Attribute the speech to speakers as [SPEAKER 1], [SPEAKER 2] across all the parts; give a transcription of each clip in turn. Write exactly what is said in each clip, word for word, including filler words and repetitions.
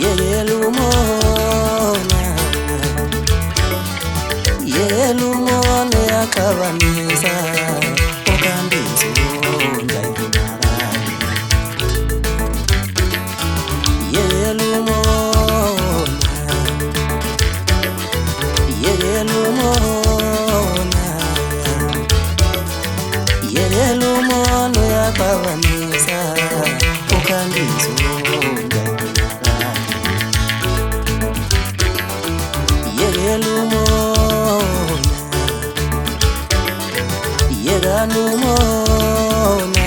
[SPEAKER 1] yekela umona, yekela umona uyaqhabanisa ukanti inzunda ayibonakali. Yekela umona, yekela umona, yekela umona uyaqhabanisa ukanti inzunda ayibonakali. Yekela umona, yekela umona,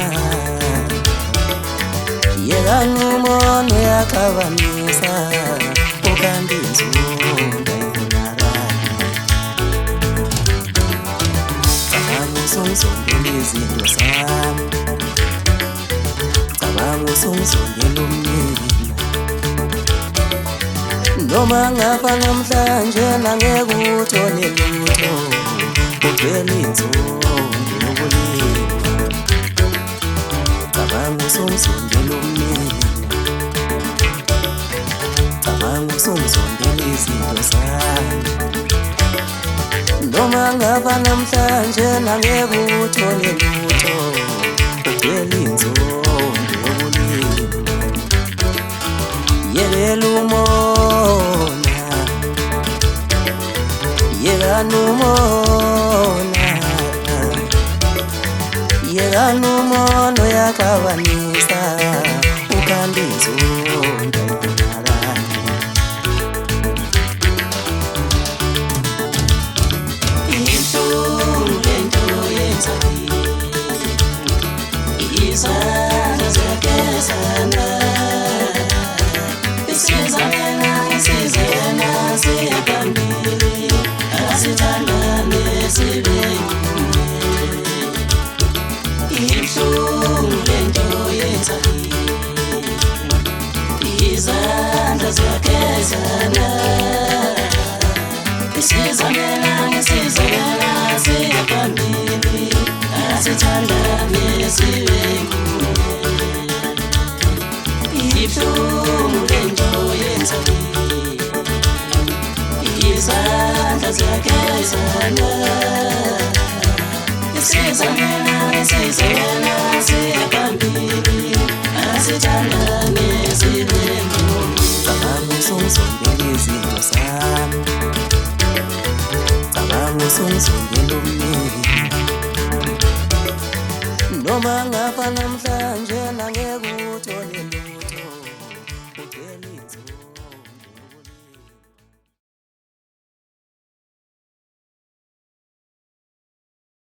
[SPEAKER 1] yekela umona uyaqhabanisa ukanti inzunda ayibonakali. Cabanga usungizondela izinto zami, cabanga usungizondela umnina. Noma ngafa namhlanje nangeke uthole lutho, ugcwele inzondo yokulima. Cabanga usungizondela umnina, cabanga usungizondela izinto zami. Noma ngafa namhlanje nangeke uthole lutho, ugcwele inzondo yokulima. Yekela umona, yekela umona, yekela umona uyaqhabanisa ukanti inzunda ayibonakali. Ibuhlungu lento oyenzayo, izandla ziyagezana. Isizana, isizana, siyaphambili, asithandane sibe yinye. Ibuhlungu lento oyenzayo, izandla ziyagezana. Isizana, isizana, siyaphambili, asithandane sibe yinye. Ibuhlungu lento oyenzayo, izandla ziyagezana. Isizana, isizana, siyaphambili, asithandane sibe yinye. Cabanga usungizondela izinto zami, cabanga usungizondela umnina. Noma ngafa namhlanje